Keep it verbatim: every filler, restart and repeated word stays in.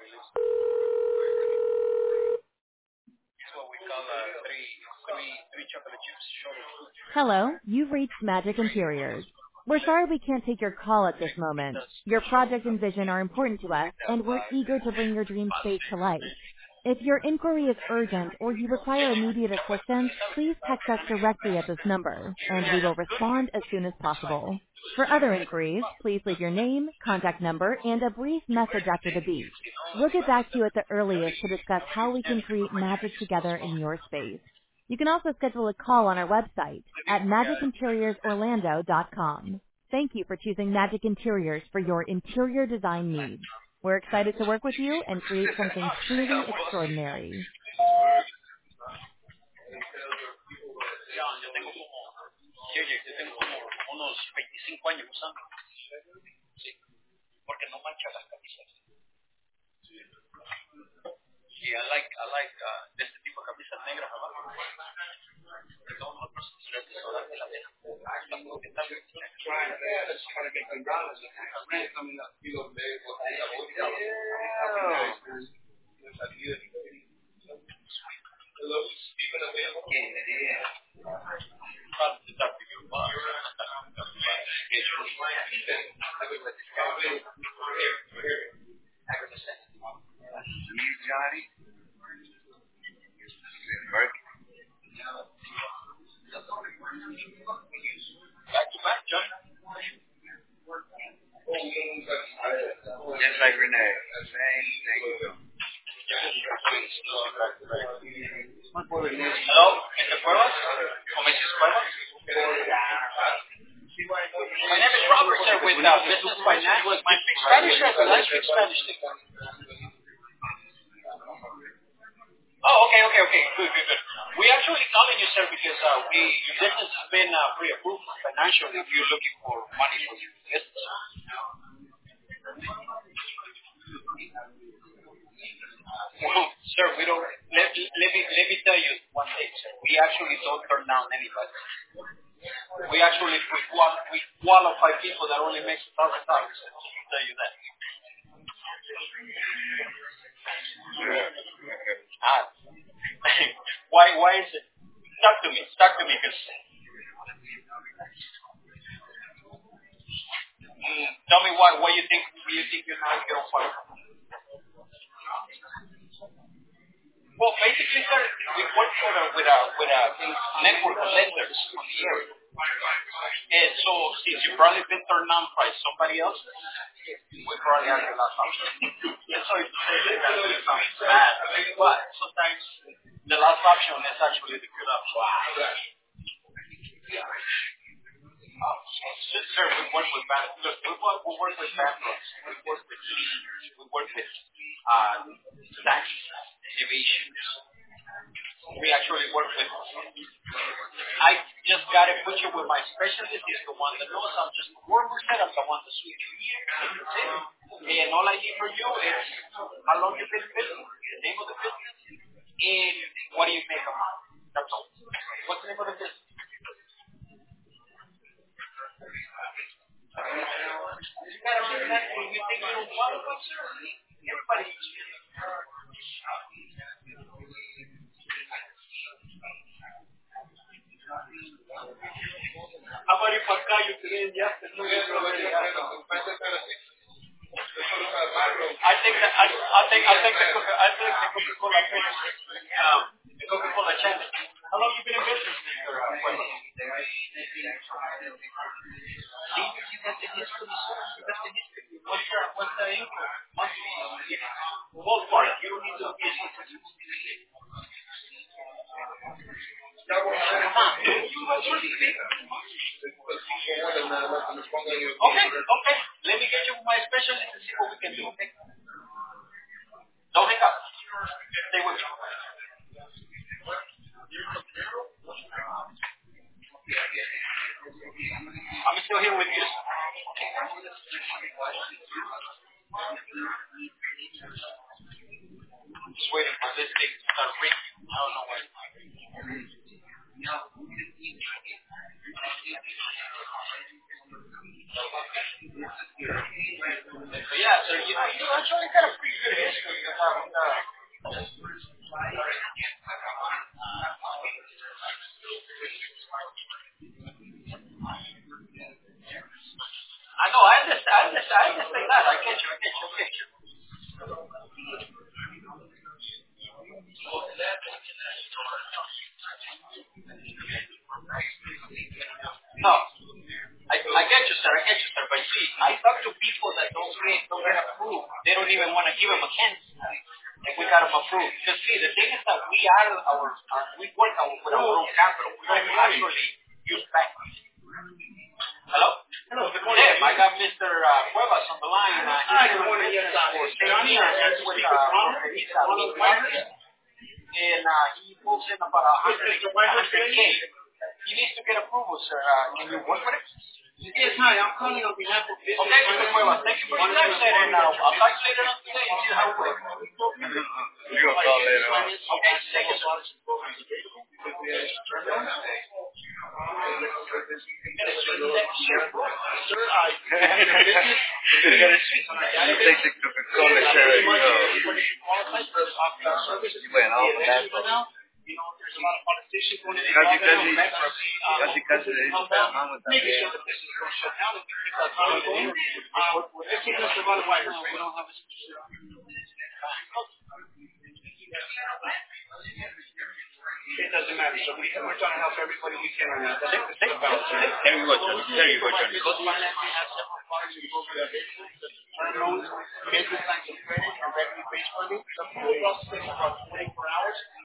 Hello, you've reached Magic Interiors. We're sorry we can't take your call at this moment. Your project and vision are important to us, and we're eager to bring your dream space to life. If your inquiry is urgent or you require immediate assistance, please text us directly at this number, and we will respond as soon as possible. For other inquiries, please leave your name, contact number, and a brief message after the beep. We'll get back to you at the earliest to discuss how we can create magic together in your space. You can also schedule a call on our website at magic interiors orlando dot com. Thank you for choosing Magic Interiors for your interior design needs. We're excited to work with you and create something truly extraordinary. Just like Renee. Same thing. Hello, Mister Cuevas? Or Missus Cuevas? My name is Robert, sir, with uh, Business Finance. My Spanish, sir, I speak Spanish. Oh, okay, okay, okay. Good, good, good. We actually calling you, sir, because uh, we your business has been uh, pre-approved financially if you're looking for money for your business. Well, sir, we don't. Let, let me let me tell you one thing, sir. We actually don't turn down anybody. We actually we, we qualify people that only make a thousand dollars. I can tell you that. Ah, why why is it? Talk to me. Talk to me, because. Mm, tell me why. Why you think? Why you think you're not get on fire? Well, basically, sir, we work for a, with a with a network of lenders on the area, and so since you probably been turned down by somebody else, we probably have the last option. And so it's it sounds bad, but sometimes the last option is actually the good option. Um, so, sir, we work with banks. Look, we work, we work with bankrupts. We work with leads. We work with uh, tax evasions. We actually work with. I just got to put you with my specialist. Is the one that knows. I'm just the worker set. I'm the one to switch you. That's it. And all I need from you is how long you've been in business, the name of the business, and what do you make a month. That's all. What's the name of the business? You got to be that when you think you don't qualify, sir. Everybody needs you. How about if I call you today and you have to do it? I think that I, I think I think the Coca I think the Coca-Cola um the Coca-Cola challenge. How long have you been in business, Mister See, you got the history, sir. You got the history. What's your what's the income? Monthly. Ballpark. You don't need to be Okay, okay. Let me get you my specialist and see what we can do. Okay? Don't hang up. Stay with me. I'm still here with you. I'm just waiting for this thing to start ringing. I don't know why. Yeah, so you know, you actually got a pretty good history. I know, I understand, I understand, I understand that. I get you, I get you, I get you. No, I, I get you, sir, I get you, sir. But see, I talk to people that don't get, don't get approved. They don't even want to give them a chance. And we got them approved. Because see, the thing is that we are our, our we work our, with our own capital. We don't actually use banks. Hello? Hello, good morning. Yeah, I got Mister Uh, Cuevas on the line. Uh, Hi, good morning. Yes, uh, for Johnny, uh, he's with, uh, he's uh, Lee Marcus. And uh, he moves in about one hundred K. He needs to get approval, sir. Uh, can you work with it? Yes, hi. I'm calling on behalf of business. Okay, Mister Cuevas. Thank you for your time, sir. And uh, I'll talk to you later on today and see how it works. You're going to call later on. Okay, thank you, sir. Take the Coca-Cola share. Bueno, that's casi, casi, casi, casi le dice a mamá también. It doesn't matter. So we, we're trying to help everybody we can on that. That's about it. There you go, Johnny. There you go, Johnny. Because financing has several products in both directions. Term loans, business lines of credit, and revenue-based funding. The full process takes about twenty-four hours.